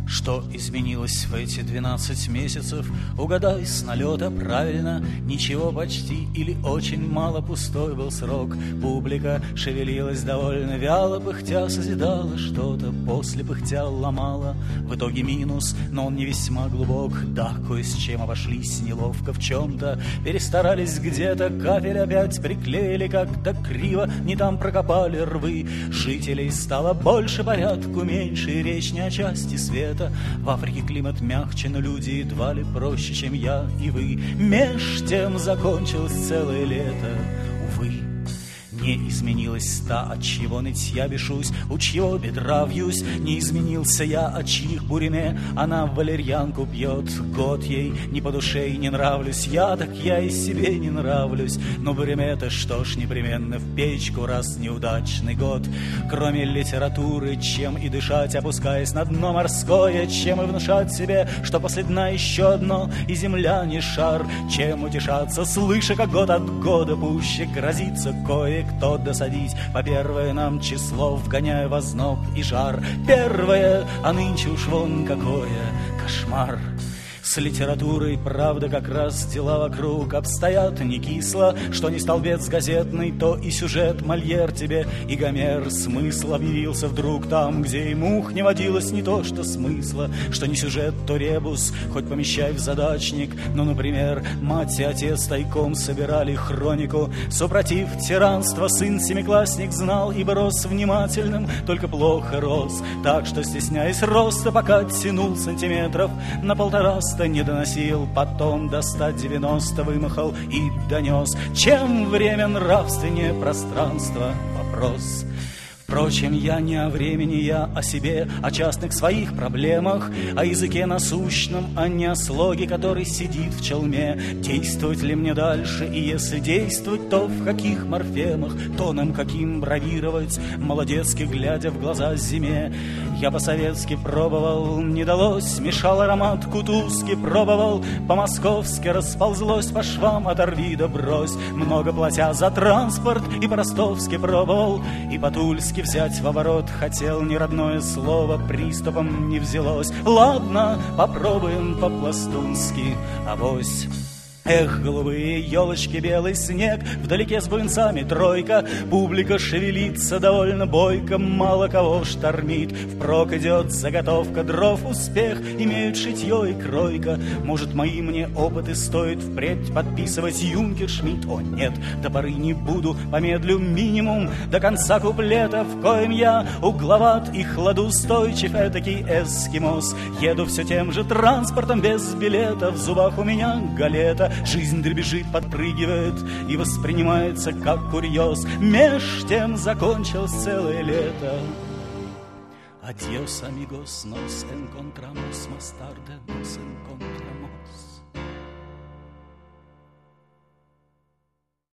Что изменилось в эти 12 месяцев? Угадай с налета правильно. Ничего почти или очень мало, пустой был срок. Публика шевелилась довольно вяло, пыхтя созидала что-то, после пыхтя ломала. В итоге минус, но он не весьма глубок. Да, кое с чем обошлись неловко в чем-то. Перестарались где-то, капель опять приклеили как-то криво, не там прокопали рвы. Жителей стало больше, порядку меньше, и речь не о части света. В Африке климат мягче, но люди едва ли проще, чем я и вы. Меж тем закончилось целое лето, увы. Не изменилась та, от чьего нытья бешусь, у чьего бедра вьюсь. Не изменился я, от чьих буриме она валерьянку пьет. Год ей не по душе и не нравлюсь я, так я и себе не нравлюсь. Но буриме-то что ж, непременно в печку, раз неудачный год. Кроме литературы, чем и дышать, опускаясь на дно морское, чем и внушать себе, что после дна еще одно, и земля не шар. Чем утешаться, слыша, как год от года пуще грозится кое-кто досадить по первое нам число, вгоняя в озноб и жар. Первое, а нынче уж вон какое кошмар. С литературой, правда, как раз дела вокруг обстоят не кисло. Что не столбец газетный, то и сюжет Мольер тебе и Гомер. Смысл объявился вдруг там, где и мух не водилось, не то что смысла. Что не сюжет, то ребус, хоть помещай в задачник. Ну, например, мать и отец тайком собирали хронику. Супротив тиранства сын семиклассник знал, ибо рос внимательным, только плохо рос. Так что, стесняясь роста, пока тянул сантиметров на 1,5, не доносил, потом до 190 вымахал и донес. Чем время нравственнее пространство? Вопрос. Впрочем, я не о времени, я о себе, о частных своих проблемах, о языке насущном, а не о слоге, который сидит в челме. Действовать ли мне дальше, и если действовать, то в каких морфемах, тоном каким бравировать, молодецки глядя в глаза зиме. Я по-советски пробовал, не далось, мешал аромат кутузки, пробовал, по-московски расползлось по швам, оторви да брось, много платя за транспорт, и по-ростовски пробовал, и по-тульски взять в оборот хотел, ни родное слово приступом не взялось. Ладно, попробуем по-пластунски, авось. Эх, голубые елочки, белый снег, вдалеке с буйнцами тройка, публика шевелится довольно бойко, мало кого штормит. Впрок идет заготовка дров, успех имеют шитье и кройка. Может, мои мне опыты стоит впредь подписывать Юнкер Шмидт? О нет, до поры не буду, помедлю минимум до конца куплета, в коем я угловат и хладоустойчив, этакий эскимос. Еду все тем же транспортом без билета, в зубах у меня галета. Жизнь дребезжит, подпрыгивает и воспринимается как курьез. Меж тем закончилось целое лето. Adiós amigos, nos encontramos más tarde, nos encontramos.